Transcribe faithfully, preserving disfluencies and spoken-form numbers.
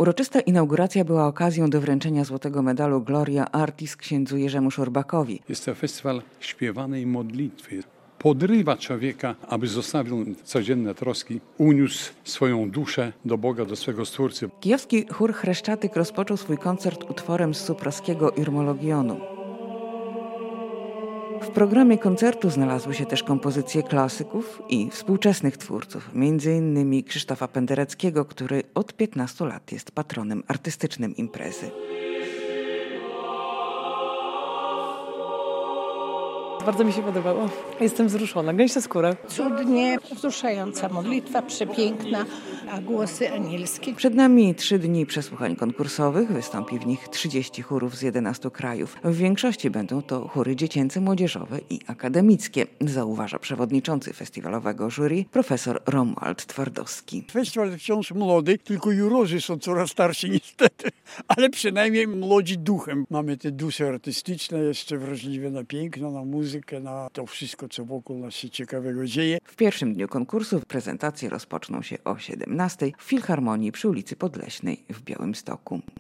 Uroczysta inauguracja była okazją do wręczenia złotego medalu Gloria Artis księdzu Jerzemu Szurbakowi. Jest to festiwal śpiewanej modlitwy. Podrywa człowieka, aby zostawił codzienne troski, uniósł swoją duszę do Boga, do swego Stwórcy. Kijowski chór Chreszczatyk rozpoczął swój koncert utworem z supraskiego Irmologionu. W programie koncertu znalazły się też kompozycje klasyków i współczesnych twórców, między innymi Krzysztofa Pendereckiego, który od piętnastu lat jest patronem artystycznym imprezy. Bardzo mi się podobało. Jestem wzruszona, gęsia skóra. Cudnie, wzruszająca modlitwa, przepiękna, a głosy anielskie. Przed nami trzy dni przesłuchań konkursowych. Wystąpi w nich trzydzieści chórów z jedenastu krajów. W większości będą to chóry dziecięce, młodzieżowe i akademickie, zauważa przewodniczący festiwalowego jury profesor Romuald Twardowski. Festiwal wciąż młody, tylko jurorzy są coraz starsi niestety, ale przynajmniej młodzi duchem. Mamy te dusze artystyczne, jeszcze wrażliwe na piękno, na muzykę, na to wszystko, co wokół nas się ciekawego dzieje. W pierwszym dniu konkursu prezentacje rozpoczną się o siedemnastej w Filharmonii przy ulicy Podleśnej w Białymstoku.